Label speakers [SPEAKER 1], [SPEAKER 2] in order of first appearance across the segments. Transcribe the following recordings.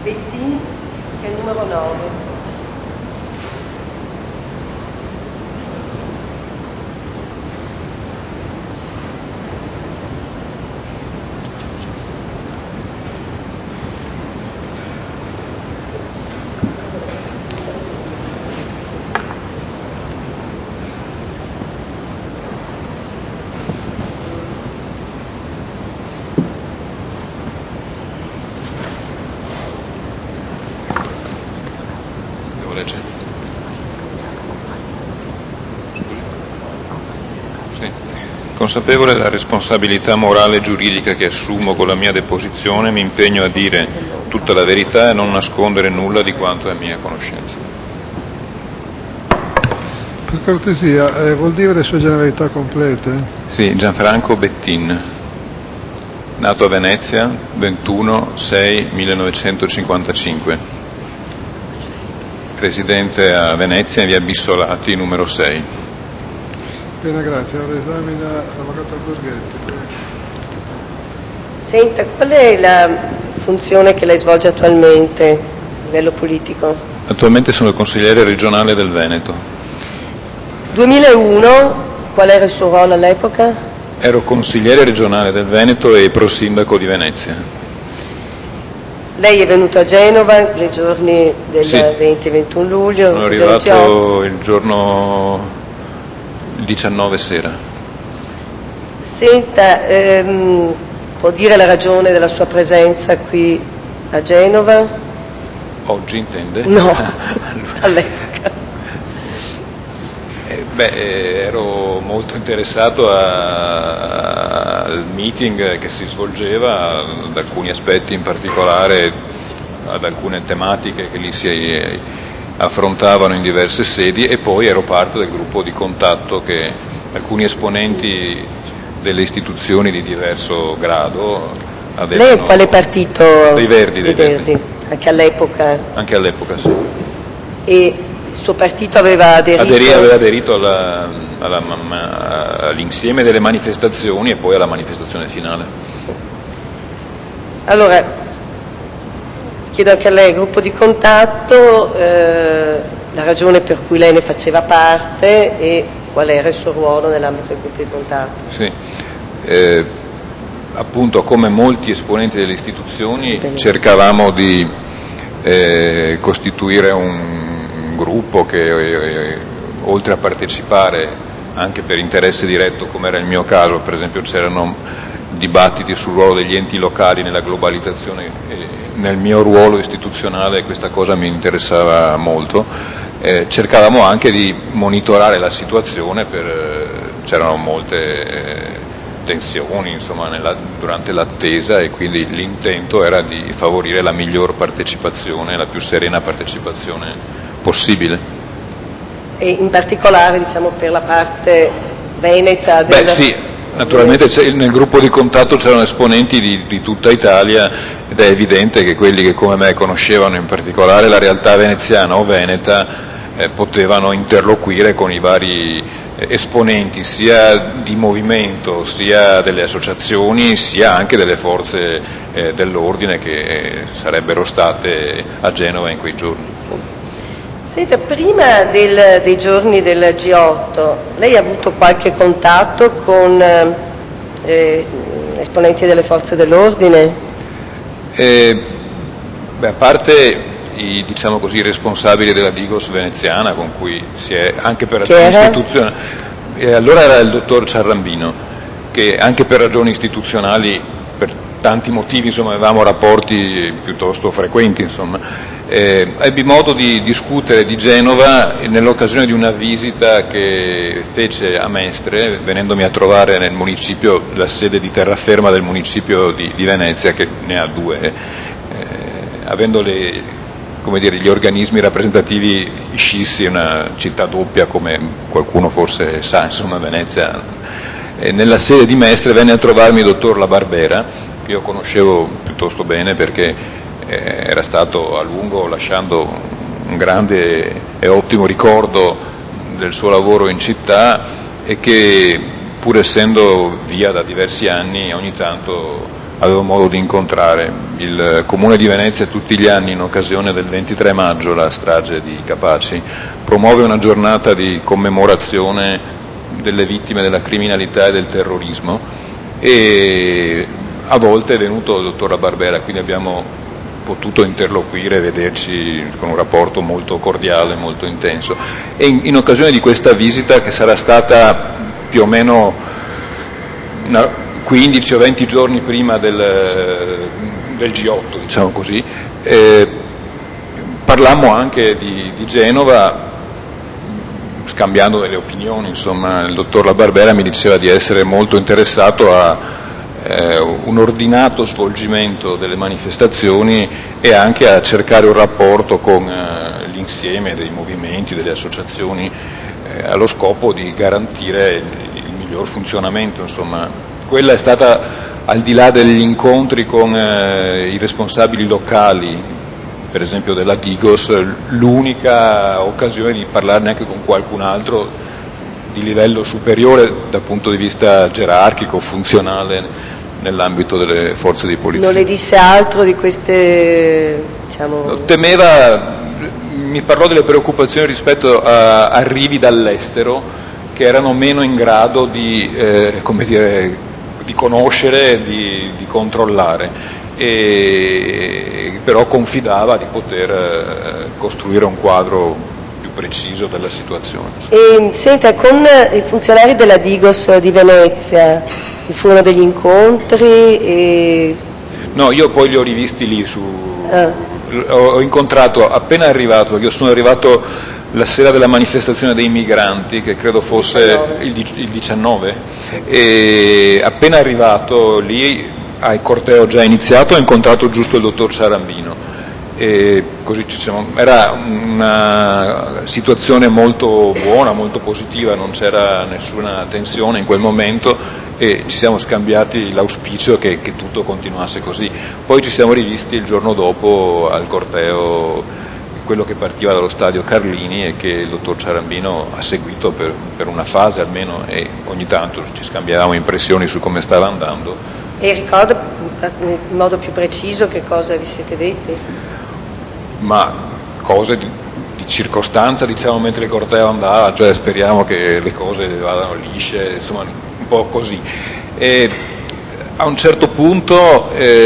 [SPEAKER 1] Bettin, che è il numero 9.
[SPEAKER 2] Consapevole della responsabilità morale e giuridica che assumo con la mia deposizione, mi impegno a dire tutta la verità e a non nascondere nulla di quanto è a mia conoscenza.
[SPEAKER 3] Per cortesia, vuol dire le sue generalità complete?
[SPEAKER 2] Sì, Gianfranco Bettin, nato a Venezia 21/6/1955, residente a Venezia in via Bissolati numero 6.
[SPEAKER 3] Bene, grazie. Ora esamina l'avvocato Borghetti.
[SPEAKER 1] Senta, qual è la funzione che lei svolge attualmente a livello politico?
[SPEAKER 2] Attualmente sono il consigliere regionale del Veneto.
[SPEAKER 1] 2001, qual era il suo ruolo all'epoca?
[SPEAKER 2] Ero consigliere regionale del Veneto e prosindaco di Venezia.
[SPEAKER 1] Lei è venuto a Genova nei giorni del
[SPEAKER 2] Sì.
[SPEAKER 1] 20 e 21 luglio?
[SPEAKER 2] Sono arrivato il giorno 19 sera.
[SPEAKER 1] Senta, può dire la ragione della sua presenza qui a Genova?
[SPEAKER 2] Oggi intende?
[SPEAKER 1] No, all'epoca.
[SPEAKER 2] Ero molto interessato al meeting che si svolgeva, ad alcuni aspetti in particolare, ad alcune tematiche che lì si affrontavano in diverse sedi, e poi ero parte del gruppo di contatto che alcuni esponenti delle istituzioni di diverso grado avevano.
[SPEAKER 1] Lei è quale partito?
[SPEAKER 2] Dei Verdi.
[SPEAKER 1] Anche all'epoca?
[SPEAKER 2] Anche all'epoca, sì.
[SPEAKER 1] E il suo partito aveva aderito?
[SPEAKER 2] Aveva aderito all'insieme delle manifestazioni e poi alla manifestazione finale.
[SPEAKER 1] Sì. Allora, chiedo anche a lei, gruppo di contatto, la ragione per cui lei ne faceva parte e qual era il suo ruolo nell'ambito del gruppo di contatto.
[SPEAKER 2] Sì, appunto come molti esponenti delle istituzioni cercavamo di costituire un gruppo che oltre a partecipare anche per interesse diretto, come era il mio caso, per esempio c'erano dibattiti sul ruolo degli enti locali nella globalizzazione, e nel mio ruolo istituzionale questa cosa mi interessava molto. Cercavamo anche di monitorare la situazione, c'erano molte tensioni insomma, durante l'attesa, e quindi l'intento era di favorire la miglior partecipazione, la più serena partecipazione possibile.
[SPEAKER 1] E in particolare diciamo per la parte veneta del...
[SPEAKER 2] Sì, naturalmente nel gruppo di contatto c'erano esponenti di tutta Italia, ed è evidente che quelli che come me conoscevano in particolare la realtà veneziana o veneta potevano interloquire con i vari esponenti sia di movimento, sia delle associazioni, sia anche delle forze dell'ordine che sarebbero state a Genova in quei giorni.
[SPEAKER 1] Senta, prima dei giorni del G8 lei ha avuto qualche contatto con esponenti delle forze dell'ordine?
[SPEAKER 2] A parte i diciamo così, responsabili della Digos veneziana, con cui si è anche per ragioni istituzionali, allora era il dottor Ciarrambino, che anche per ragioni istituzionali, per tanti motivi insomma, avevamo rapporti piuttosto frequenti, insomma. Ebbi modo di discutere di Genova nell'occasione di una visita che fece a Mestre, venendomi a trovare nel municipio, la sede di terraferma del municipio di Venezia, che ne ha due, avendo gli organismi rappresentativi scissi, una città doppia come qualcuno forse sa, insomma Venezia. Nella sede di Mestre venne a trovarmi il dottor La Barbera, che io conoscevo piuttosto bene perché era stato a lungo, lasciando un grande e ottimo ricordo del suo lavoro in città, e che pur essendo via da diversi anni ogni tanto avevo modo di incontrare. Il Comune di Venezia tutti gli anni, in occasione del 23 maggio, la strage di Capaci, promuove una giornata di commemorazione delle vittime della criminalità e del terrorismo, e a volte è venuto il dottor La Barbera, quindi abbiamo potuto interloquire e vederci con un rapporto molto cordiale, molto intenso. E in occasione di questa visita, che sarà stata più o meno 15 o 20 giorni prima del G8, diciamo così, parlammo anche di Genova, scambiando delle opinioni. Insomma, il dottor La Barbera mi diceva di essere molto interessato a un ordinato svolgimento delle manifestazioni e anche a cercare un rapporto con l'insieme dei movimenti, delle associazioni, allo scopo di garantire il miglior funzionamento. Insomma, quella è stata, al di là degli incontri con i responsabili locali, per esempio della Digos, l'unica occasione di parlarne anche con qualcun altro di livello superiore dal punto di vista gerarchico, funzionale, nell'ambito delle forze di polizia.
[SPEAKER 1] Non le disse altro di queste, diciamo...
[SPEAKER 2] Temeva, mi parlò delle preoccupazioni rispetto a arrivi dall'estero che erano meno in grado di conoscere, di controllare, e però confidava di poter costruire un quadro più preciso della situazione.
[SPEAKER 1] E senta, con i funzionari della Digos di Venezia vi furono degli incontri?
[SPEAKER 2] No, io poi li ho rivisti lì ho incontrato appena arrivato, perché io sono arrivato la sera della manifestazione dei migranti, che credo fosse il 19, e appena arrivato lì, il corteo già iniziato, ho incontrato giusto il dottor Ciarambino, e così era una situazione molto buona, molto positiva, non c'era nessuna tensione in quel momento, e ci siamo scambiati l'auspicio che tutto continuasse così. Poi ci siamo rivisti il giorno dopo al corteo, quello che partiva dallo stadio Carlini e che il dottor Ciarambino ha seguito per una fase almeno, e ogni tanto ci scambiavamo impressioni su come stava andando.
[SPEAKER 1] E ricordo in modo più preciso che cosa vi siete detti?
[SPEAKER 2] Ma cose di circostanza, diciamo, mentre il corteo andava, cioè speriamo che le cose vadano lisce, insomma un po' così. E a un certo punto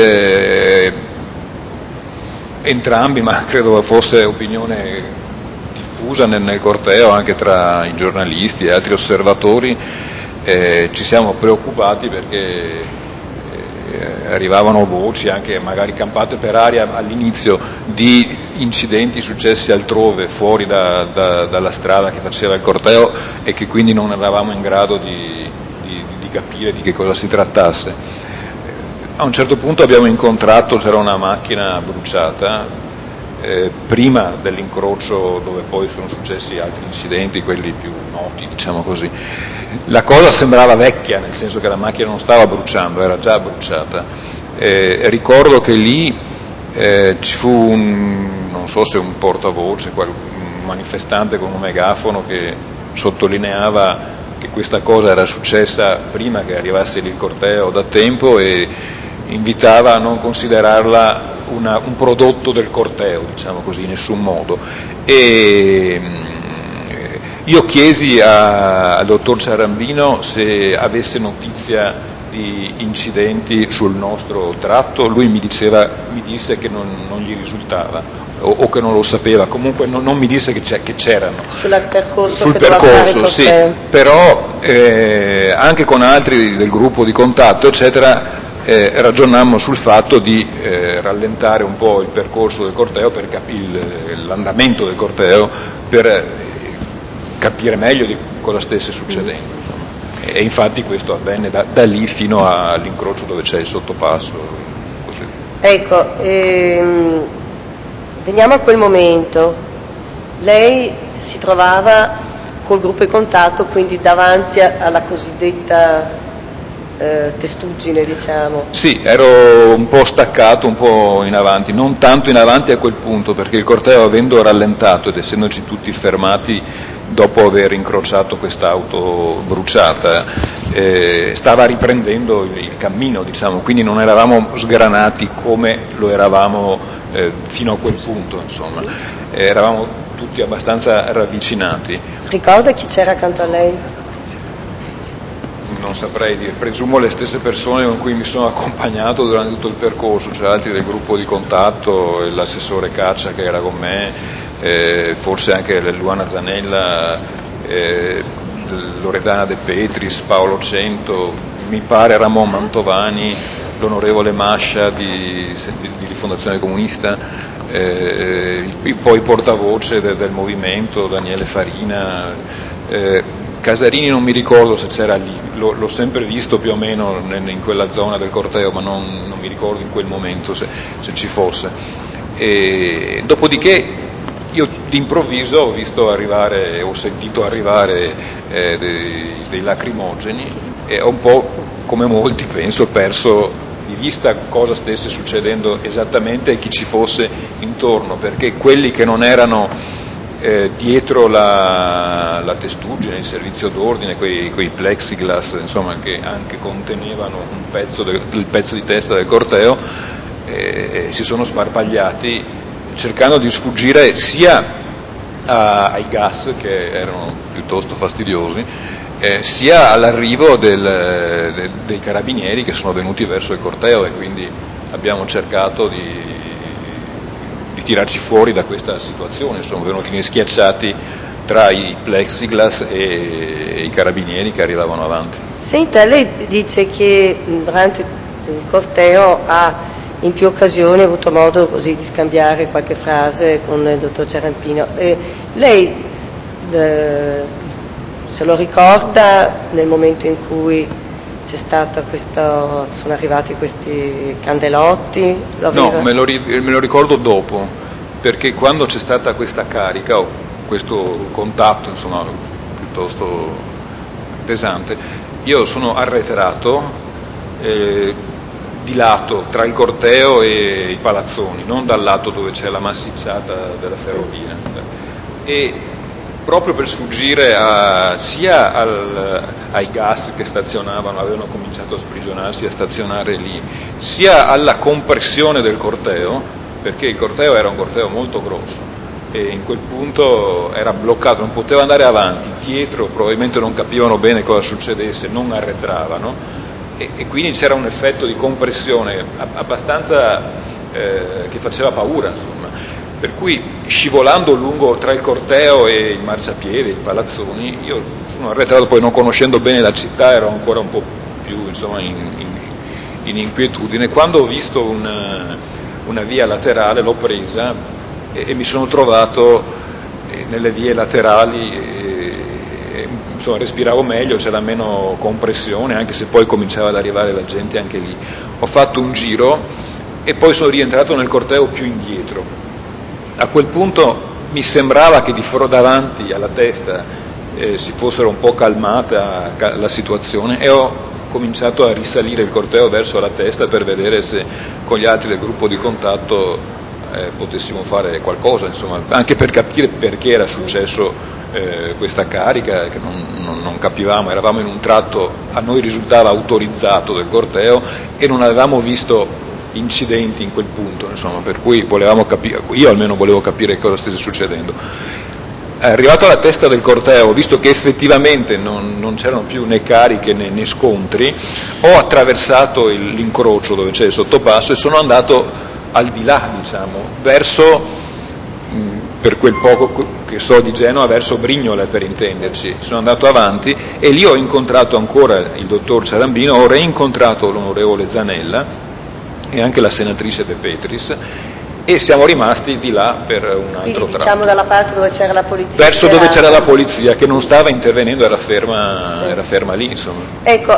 [SPEAKER 2] entrambi, ma credo fosse opinione diffusa nel corteo anche tra i giornalisti e altri osservatori, ci siamo preoccupati perché arrivavano voci, anche magari campate per aria all'inizio, di incidenti successi altrove, fuori dalla strada che faceva il corteo, e che quindi non eravamo in grado di capire di che cosa si trattasse. A un certo punto abbiamo incontrato, c'era una macchina bruciata, prima dell'incrocio dove poi sono successi altri incidenti, quelli più noti, diciamo così. La cosa sembrava vecchia, nel senso che la macchina non stava bruciando, era già bruciata. Ricordo che lì ci fu non so se un portavoce, un manifestante con un megafono che sottolineava che questa cosa era successa prima che arrivasse lì il corteo da tempo, e invitava a non considerarla un prodotto del corteo, diciamo così, in nessun modo. E io chiesi al dottor Ciarambino se avesse notizia di incidenti sul nostro tratto, lui mi disse che non gli risultava, o che non lo sapeva, comunque non mi disse che c'erano.
[SPEAKER 1] Sul
[SPEAKER 2] percorso, sì, però anche con altri del gruppo di contatto, eccetera, ragionammo sul fatto di rallentare un po' il percorso del corteo, per l'andamento del corteo, per capire meglio di cosa stesse succedendo, insomma. E infatti questo avvenne da lì fino all'incrocio dove c'è il sottopasso. Così.
[SPEAKER 1] Ecco, veniamo a quel momento. Lei si trovava col gruppo di contatto, quindi davanti alla cosiddetta testuggine, diciamo.
[SPEAKER 2] Sì, ero un po' staccato, un po' in avanti, non tanto in avanti a quel punto, perché il corteo, avendo rallentato ed essendoci tutti fermati dopo aver incrociato quest'auto bruciata, stava riprendendo il cammino, diciamo, quindi non eravamo sgranati come lo eravamo fino a quel punto, insomma, eravamo tutti abbastanza ravvicinati.
[SPEAKER 1] Ricorda chi c'era accanto a lei?
[SPEAKER 2] Non saprei dire, presumo le stesse persone con cui mi sono accompagnato durante tutto il percorso, cioè altri del gruppo di contatto, l'assessore Caccia che era con me, forse anche Luana Zanella, Loredana De Petris, Paolo Cento, mi pare Ramon Mantovani, l'onorevole Mascia di Rifondazione Comunista, poi portavoce del movimento, Daniele Farina, Casarini non mi ricordo se c'era lì, l'ho sempre visto più o meno in quella zona del corteo, ma non mi ricordo in quel momento se ci fosse. Dopodiché io d'improvviso ho sentito arrivare dei lacrimogeni e ho un po', come molti penso, perso di vista cosa stesse succedendo esattamente e chi ci fosse intorno, perché quelli che non erano dietro la testuggine, il servizio d'ordine, quei plexiglass, insomma, che anche contenevano il pezzo di testa del corteo, si sono sparpagliati cercando di sfuggire sia ai gas, che erano piuttosto fastidiosi, sia all'arrivo dei carabinieri che sono venuti verso il corteo, e quindi abbiamo cercato di tirarci fuori da questa situazione. Sono venuti schiacciati tra i plexiglass e i carabinieri che arrivavano avanti.
[SPEAKER 1] Senta, lei dice che durante il corteo ha in più occasioni avuto modo così di scambiare qualche frase con il dottor Ciarampino. Lei se lo ricorda nel momento in cui c'è stato sono arrivati questi candelotti?
[SPEAKER 2] No, me lo ricordo dopo, perché quando c'è stata questa carica o questo contatto, insomma, piuttosto pesante, io sono arretrato di lato tra il corteo e i palazzoni, non dal lato dove c'è la massicciata della ferrovia, e proprio per sfuggire sia ai gas che avevano cominciato a sprigionarsi, a stazionare lì, sia alla compressione del corteo, perché il corteo era un corteo molto grosso e in quel punto era bloccato, non poteva andare avanti, dietro probabilmente non capivano bene cosa succedesse, non arretravano, e quindi c'era un effetto di compressione abbastanza che faceva paura, insomma. Per cui scivolando lungo tra il corteo e il marciapiede, i palazzoni, io sono arretrato, poi non conoscendo bene la città ero ancora un po' più, insomma, in inquietudine. Quando ho visto una via laterale l'ho presa e mi sono trovato nelle vie laterali, insomma, respiravo meglio, c'era meno compressione, anche se poi cominciava ad arrivare la gente anche lì. Ho fatto un giro e poi sono rientrato nel corteo più indietro. A quel punto mi sembrava che davanti alla testa si fossero un po' calmata la situazione, e ho cominciato a risalire il corteo verso la testa per vedere se con gli altri del gruppo di contatto potessimo fare qualcosa, insomma, anche per capire perché era successo questa carica, che non capivamo. Eravamo in un tratto, a noi risultava autorizzato, del corteo, e non avevamo visto incidenti in quel punto, insomma, per cui volevamo capire, io almeno volevo capire cosa stesse succedendo. Arrivato alla testa del corteo, visto che effettivamente non c'erano più né cariche né scontri, ho attraversato l'incrocio dove c'è il sottopasso e sono andato al di là, diciamo, verso, per quel poco che so di Genova, verso Brignola, per intenderci. Sono andato avanti e lì ho incontrato ancora il dottor Ciarambino, ho reincontrato l'onorevole Zanella e anche la senatrice De Petris, e siamo rimasti di là per un altro tratto.
[SPEAKER 1] Diciamo dalla parte dove c'era la polizia.
[SPEAKER 2] Verso dove c'era la polizia, che non stava intervenendo, era ferma lì, insomma.
[SPEAKER 1] Ecco,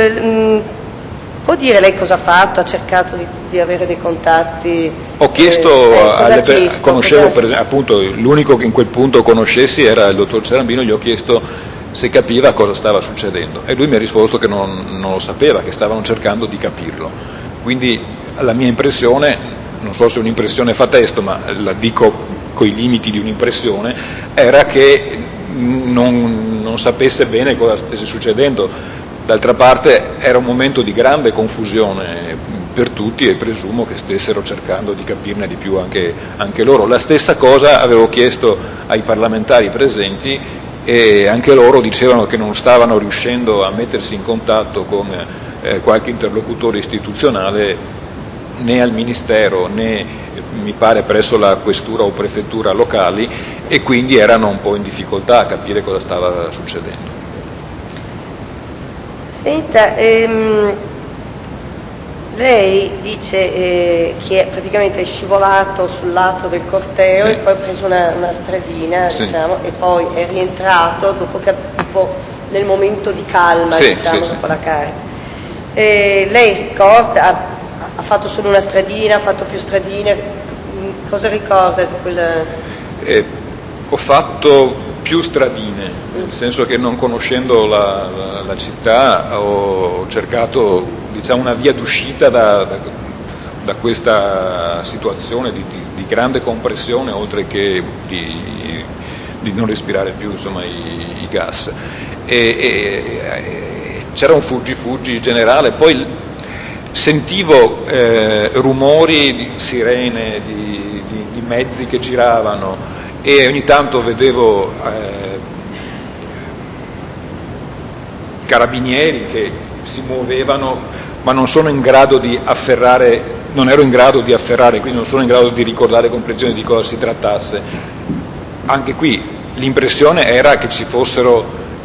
[SPEAKER 1] può dire lei cosa ha fatto? Ha cercato di avere dei contatti?
[SPEAKER 2] Ho chiesto, conoscevo per esempio, appunto, l'unico che in quel punto conoscessi era il dottor Ciarambino, gli ho chiesto se capiva cosa stava succedendo, e lui mi ha risposto che non lo sapeva, che stavano cercando di capirlo. Quindi la mia impressione, non so se è un'impressione fa testo, ma la dico coi limiti di un'impressione, era che non sapesse bene cosa stesse succedendo. D'altra parte era un momento di grande confusione per tutti e presumo che stessero cercando di capirne di più anche loro. La stessa cosa avevo chiesto ai parlamentari presenti e anche loro dicevano che non stavano riuscendo a mettersi in contatto con qualche interlocutore istituzionale né al Ministero né mi pare presso la questura o prefettura locali e quindi erano un po' in difficoltà a capire cosa stava succedendo.
[SPEAKER 1] Senta, lei dice che praticamente è scivolato sul lato del corteo
[SPEAKER 2] sì.
[SPEAKER 1] E poi ha preso una stradina,
[SPEAKER 2] sì.
[SPEAKER 1] diciamo, e poi è rientrato dopo nel momento di calma,
[SPEAKER 2] sì,
[SPEAKER 1] diciamo,
[SPEAKER 2] sì,
[SPEAKER 1] dopo la carica. Lei ricorda, ha fatto solo una stradina, ha fatto più stradine, cosa ricorda di quella?
[SPEAKER 2] Ho fatto più stradine, nel senso che non conoscendo la città ho cercato, diciamo, una via d'uscita da questa situazione di grande compressione, oltre che di non respirare più, insomma, i gas. C'era un fuggi generale, poi sentivo rumori di sirene, di mezzi che giravano e ogni tanto vedevo carabinieri che si muovevano, ma non ero in grado di afferrare, quindi non sono in grado di ricordare con precisione di cosa si trattasse. Anche qui l'impressione era che ci fossero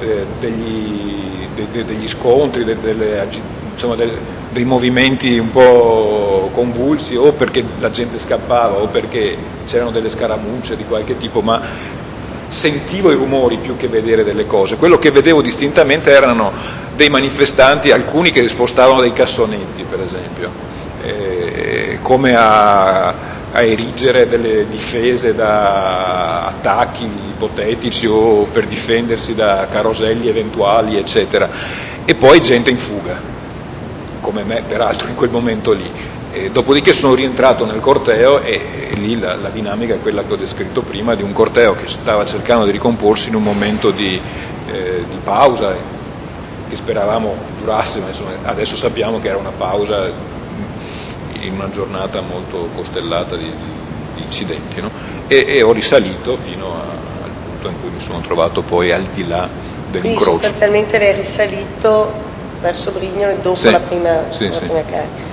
[SPEAKER 2] degli scontri, dei movimenti un po' convulsi, o perché la gente scappava o perché c'erano delle scaramucce di qualche tipo, ma sentivo i rumori più che vedere delle cose. Quello che vedevo distintamente erano dei manifestanti, alcuni che spostavano dei cassonetti, per esempio, come a erigere delle difese da attacchi ipotetici o per difendersi da caroselli eventuali, eccetera. E poi gente in fuga, come me peraltro in quel momento lì. Dopodiché sono rientrato nel corteo e lì la dinamica è quella che ho descritto prima, di un corteo che stava cercando di ricomporsi in un momento di pausa che speravamo durasse, ma insomma adesso sappiamo che era una pausa in una giornata molto costellata di incidenti, no? E ho risalito fino al punto in cui mi sono trovato poi al di là dell'incrocio.
[SPEAKER 1] Quindi sostanzialmente lei è risalito verso Brignole dopo la prima carica.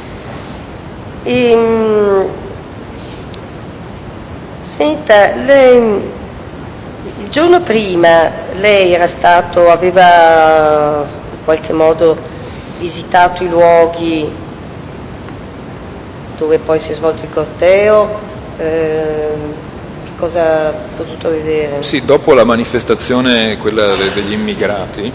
[SPEAKER 1] Senta, il giorno prima lei aveva in qualche modo visitato i luoghi dove poi si è svolto il corteo, che cosa ha potuto vedere?
[SPEAKER 2] Sì, dopo la manifestazione, quella degli immigrati,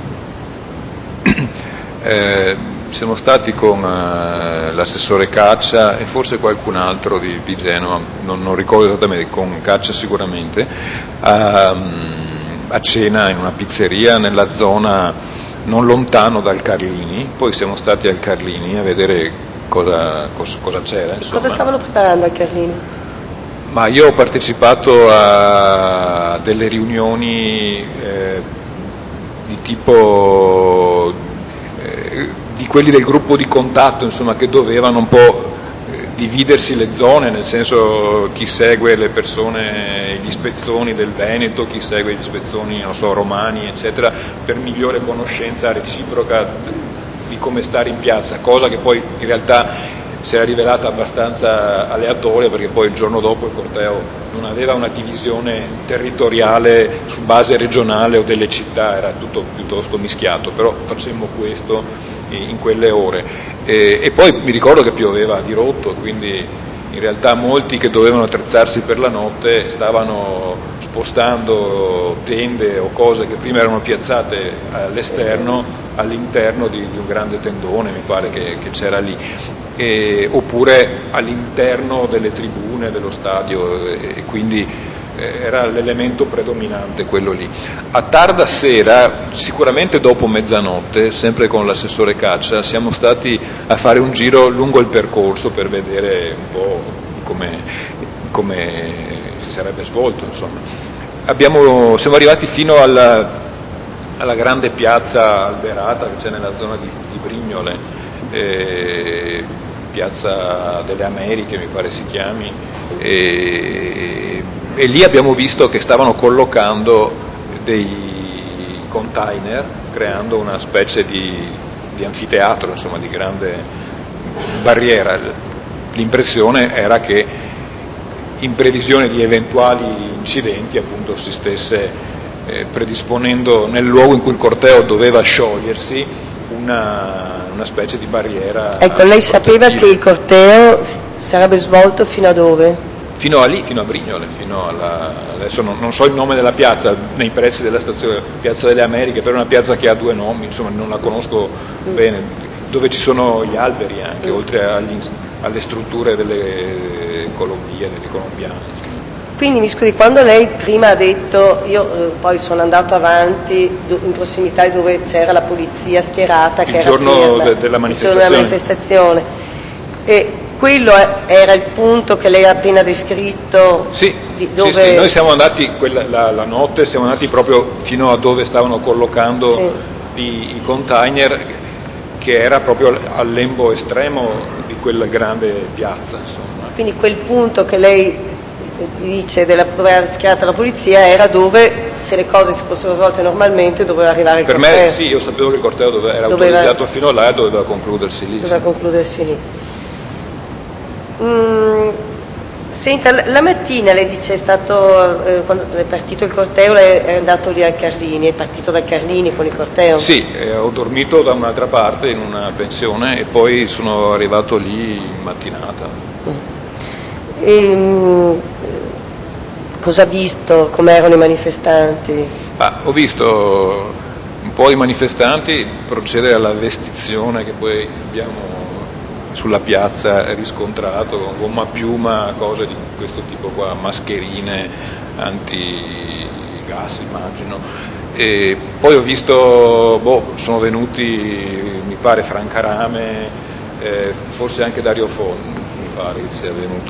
[SPEAKER 2] siamo stati con l'assessore Caccia e forse qualcun altro di Genova, non ricordo esattamente, con Caccia sicuramente, a cena in una pizzeria nella zona non lontano dal Carlini. Poi siamo stati al Carlini a vedere cosa c'era. Insomma.
[SPEAKER 1] Cosa stavano preparando al Carlini?
[SPEAKER 2] Ma io ho partecipato a delle riunioni di tipo di quelli del gruppo di contatto, insomma, che dovevano un po' dividersi le zone, nel senso chi segue le persone, gli spezzoni del Veneto, chi segue gli spezzoni, non so, romani, eccetera, per migliore conoscenza reciproca di come stare in piazza, cosa che poi in realtà si era rivelata abbastanza aleatoria, perché poi il giorno dopo il corteo non aveva una divisione territoriale su base regionale o delle città, era tutto piuttosto mischiato, però facemmo questo in quelle ore. E poi mi ricordo che pioveva a dirotto, quindi in realtà molti che dovevano attrezzarsi per la notte stavano spostando tende o cose che prima erano piazzate all'esterno all'interno di un grande tendone, mi pare che c'era lì, oppure all'interno delle tribune dello stadio, e quindi era l'elemento predominante quello lì. A tarda sera, sicuramente dopo mezzanotte, sempre con l'assessore Caccia, siamo stati a fare un giro lungo il percorso per vedere un po' come si sarebbe svolto, insomma. siamo arrivati fino alla grande piazza alberata che c'è nella zona di Brignole, piazza delle Americhe mi pare si chiami, e lì abbiamo visto che stavano collocando dei container, creando una specie di anfiteatro, insomma, di grande barriera. L'impressione era che in previsione di eventuali incidenti appunto si stesse predisponendo nel luogo in cui il corteo doveva sciogliersi una specie di barriera.
[SPEAKER 1] Ecco, lei sapeva che il corteo sarebbe svolto fino a dove?
[SPEAKER 2] Fino a lì, fino a Brignole, adesso non so il nome della piazza, nei pressi della stazione, Piazza delle Americhe, però è una piazza che ha due nomi, insomma non la conosco bene, dove ci sono gli alberi anche, oltre alle strutture delle colombie, delle colombiane.
[SPEAKER 1] Quindi mi scusi, quando lei prima ha detto, io poi sono andato avanti in prossimità di dove c'era la polizia schierata, che era
[SPEAKER 2] il giorno della
[SPEAKER 1] manifestazione, e quello era il punto che lei ha appena descritto?
[SPEAKER 2] Sì,
[SPEAKER 1] dove...
[SPEAKER 2] sì, noi siamo andati la notte, siamo andati proprio fino a dove stavano collocando i container, che era proprio al lembo estremo di quella grande piazza, insomma.
[SPEAKER 1] Quindi quel punto che lei dice dove era schierata la polizia era dove, se le cose si fossero svolte normalmente, doveva arrivare il corteo.
[SPEAKER 2] Per me sì, io sapevo che il corteo era autorizzato fino là e doveva concludersi lì.
[SPEAKER 1] Senta, la mattina lei dice è stato, quando è partito il corteo, lei è andato lì al Carlini, è partito dal Carlini con il corteo?
[SPEAKER 2] Sì, ho dormito da un'altra parte in una pensione e poi sono arrivato lì in mattinata.
[SPEAKER 1] Cosa ha visto? Com'erano i manifestanti?
[SPEAKER 2] Ho visto un po' i manifestanti procedere alla vestizione che poi abbiamo sulla piazza riscontrato, con gomma a piuma, cose di questo tipo qua, mascherine antigas immagino, e poi ho visto, sono venuti, mi pare Franca Rame, forse anche Dario Fo, mi pare che sia venuto,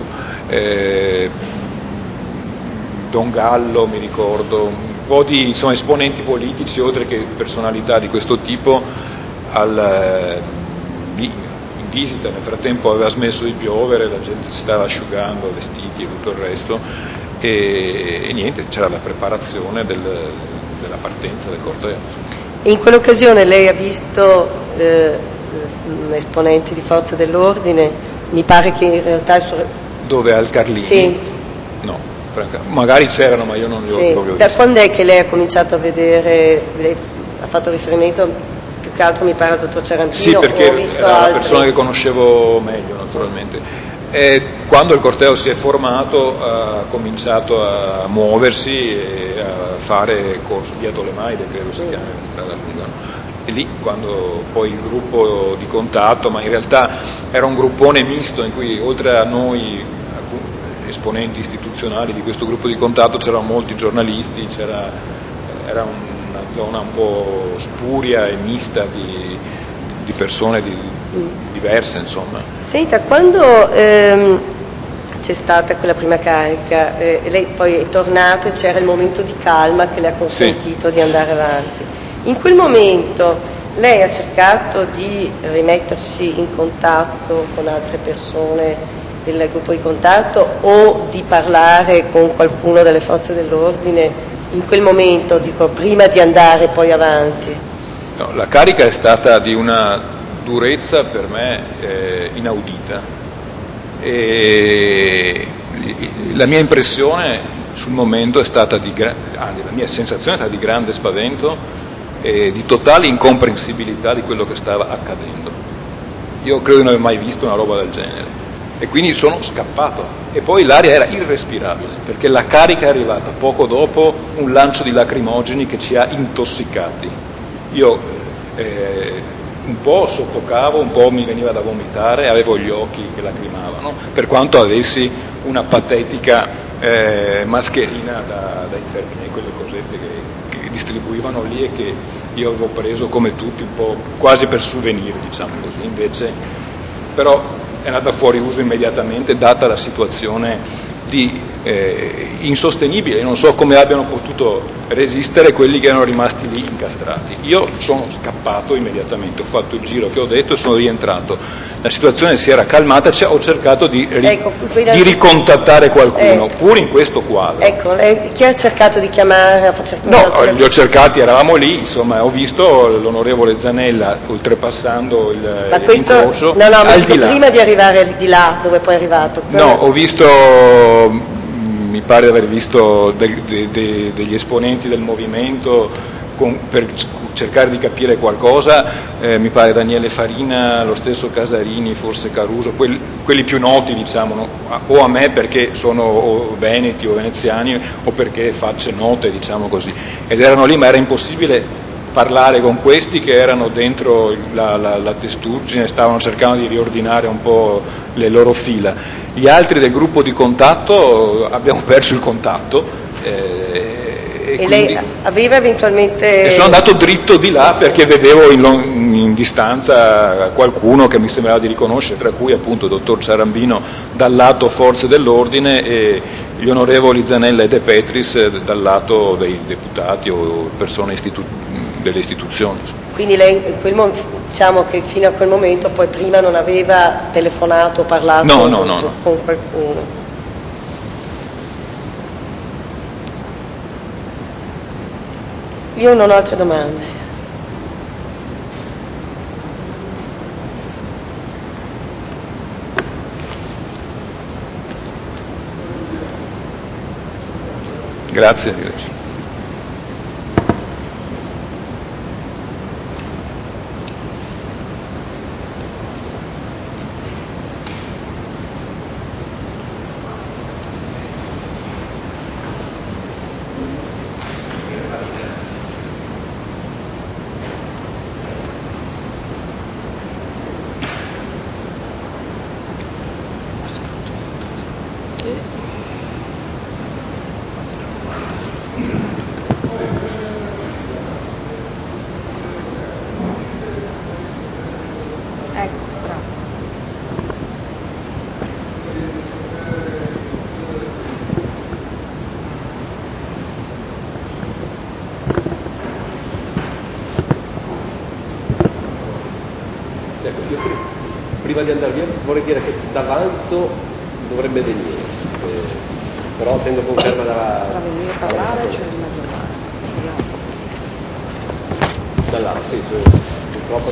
[SPEAKER 2] Don Gallo mi ricordo, un po' di esponenti politici oltre che personalità di questo tipo in visita. Nel frattempo aveva smesso di piovere, la gente si stava asciugando, vestiti e tutto il resto, e niente, c'era la preparazione della partenza del corteo.
[SPEAKER 1] E in quell'occasione lei ha visto esponenti di forze dell'ordine? Mi pare che in realtà
[SPEAKER 2] Dove, al Carlini?
[SPEAKER 1] Sì.
[SPEAKER 2] No. Magari c'erano, ma io non li ho proprio visti.
[SPEAKER 1] Da quando è che lei ha cominciato a vedere, lei ha fatto riferimento più che altro mi pare al dottor Ciarrampino?
[SPEAKER 2] Sì, perché era una persona che conoscevo meglio naturalmente. Quando il corteo si è formato ha cominciato a muoversi e a fare corso via Tolemaide, credo si chiami la strada Lugano. E lì quando poi il gruppo di contatto, ma in realtà era un gruppone misto in cui oltre a noi esponenti istituzionali di questo gruppo di contatto c'erano molti giornalisti, era una zona un po' spuria e mista di persone diverse, insomma.
[SPEAKER 1] Senta, quando c'è stata quella prima carica, lei poi è tornato e c'era il momento di calma che le ha consentito di andare avanti. In quel momento lei ha cercato di rimettersi in contatto con altre persone del gruppo di contatto o di parlare con qualcuno delle forze dell'ordine in quel momento, dico, prima di andare poi avanti?
[SPEAKER 2] No, la carica è stata di una durezza per me inaudita, e la mia impressione sul momento è stata la mia sensazione è stata di grande spavento e di totale incomprensibilità di quello che stava accadendo. Io credo di non aver mai visto una roba del genere. E quindi sono scappato, e poi l'aria era irrespirabile perché la carica è arrivata poco dopo un lancio di lacrimogeni che ci ha intossicati. Io un po' soffocavo, un po' mi veniva da vomitare, avevo gli occhi che lacrimavano, per quanto avessi una patetica mascherina da infermiere, quelle cosette che distribuivano lì e che io avevo preso come tutti, un po' quasi per souvenir, diciamo così. Invece però è andata fuori uso immediatamente, data la situazione insostenibile. Non so come abbiano potuto resistere quelli che erano rimasti lì incastrati. Io sono scappato immediatamente, ho fatto il giro che ho detto e sono rientrato. La situazione si era calmata, ho cercato di ricontattare qualcuno, pur in questo quadro.
[SPEAKER 1] Ecco, chi ha cercato di chiamare?
[SPEAKER 2] No, li ho cercati, eravamo lì, insomma, ho visto l'onorevole Zanella oltrepassando l'incrocio.
[SPEAKER 1] No, ma prima di arrivare di là, dove poi è arrivato.
[SPEAKER 2] No, ho visto, mi pare di aver visto degli esponenti del movimento per cercare di capire qualcosa, mi pare Daniele Farina, lo stesso Casarini, forse Caruso, quelli più noti, diciamo, no? O a me perché sono o veneti o veneziani o perché facce note, diciamo così, ed erano lì, ma era impossibile parlare con questi che erano dentro la testuggine, stavano cercando di riordinare un po' le loro fila. Gli altri del gruppo di contatto abbiamo perso il contatto.
[SPEAKER 1] E lei aveva eventualmente...
[SPEAKER 2] E sono andato dritto di là perché vedevo in distanza qualcuno che mi sembrava di riconoscere, tra cui appunto il dottor Ciarambino dal lato forze dell'ordine e gli onorevoli Zanella e De Petris dal lato dei deputati o persone delle istituzioni.
[SPEAKER 1] Quindi lei, diciamo che fino a quel momento, poi prima non aveva telefonato o parlato con qualcuno? Io non ho altre domande.
[SPEAKER 2] Grazie.
[SPEAKER 4] Prima di andare via vorrei dire che d'avanzo dovrebbe venire, però tengo conferma
[SPEAKER 5] Tra venire a parlare c'è il mezzo
[SPEAKER 4] dall'altro, sì, purtroppo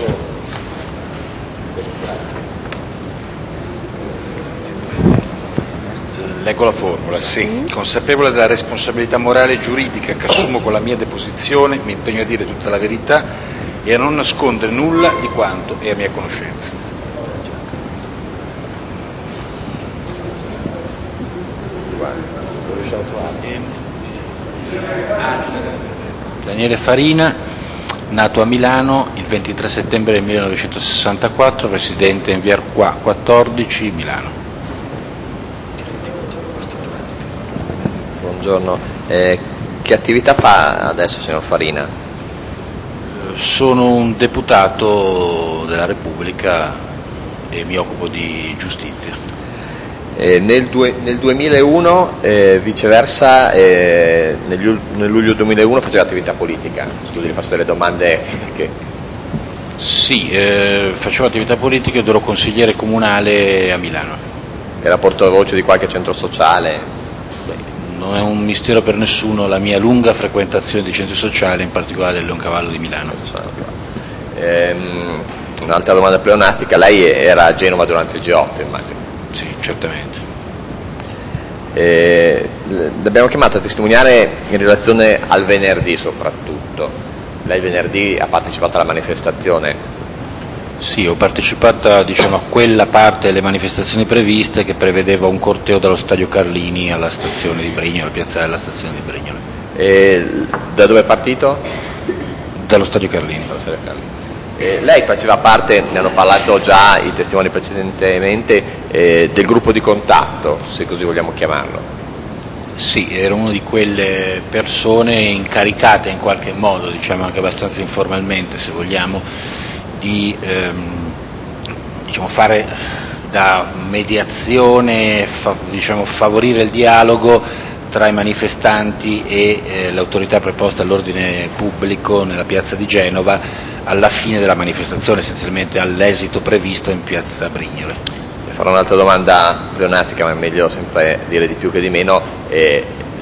[SPEAKER 6] Leggo la formula, sì. Consapevole della responsabilità morale e giuridica che assumo con la mia deposizione, mi impegno a dire tutta la verità e a non nascondere nulla di quanto è a mia conoscenza. Daniele Farina, nato a Milano il 23 settembre del 1964, residente in via Qua 14, Milano.
[SPEAKER 7] Buongiorno, che attività fa adesso, signor Farina?
[SPEAKER 6] Sono un deputato della Repubblica e mi occupo di giustizia.
[SPEAKER 7] Nel 2001, viceversa, nel luglio 2001 faceva attività politica. Scusi, le faccio delle domande che...
[SPEAKER 6] Sì, facevo attività politica ed ero consigliere comunale a Milano.
[SPEAKER 7] Era portavoce di qualche centro sociale?
[SPEAKER 6] Non è un mistero per nessuno la mia lunga frequentazione di centri sociali, in particolare del Leoncavallo di Milano.
[SPEAKER 7] Un'altra domanda pleonastica, lei era a Genova durante il G8, immagino?
[SPEAKER 6] Sì, certamente.
[SPEAKER 7] L'abbiamo chiamata a testimoniare in relazione al venerdì soprattutto. Lei venerdì ha partecipato alla manifestazione?
[SPEAKER 6] Sì, ho partecipato a quella parte delle manifestazioni previste che prevedeva un corteo dallo Stadio Carlini alla stazione di Brignola, al piazzale della stazione di Brignola.
[SPEAKER 7] Da dove è partito?
[SPEAKER 6] Dallo Stadio Carlini.
[SPEAKER 7] Lei faceva parte, ne hanno parlato già i testimoni precedentemente, del gruppo di contatto, se così vogliamo chiamarlo.
[SPEAKER 6] Sì, ero una di quelle persone incaricate in qualche modo, anche abbastanza informalmente se vogliamo, di fare da mediazione, diciamo, favorire il dialogo tra i manifestanti e l'autorità preposta all'ordine pubblico nella piazza di Genova alla fine della manifestazione, essenzialmente all'esito previsto in piazza Brignole.
[SPEAKER 7] Farò un'altra domanda pleonastica, ma è meglio sempre dire di più che di meno.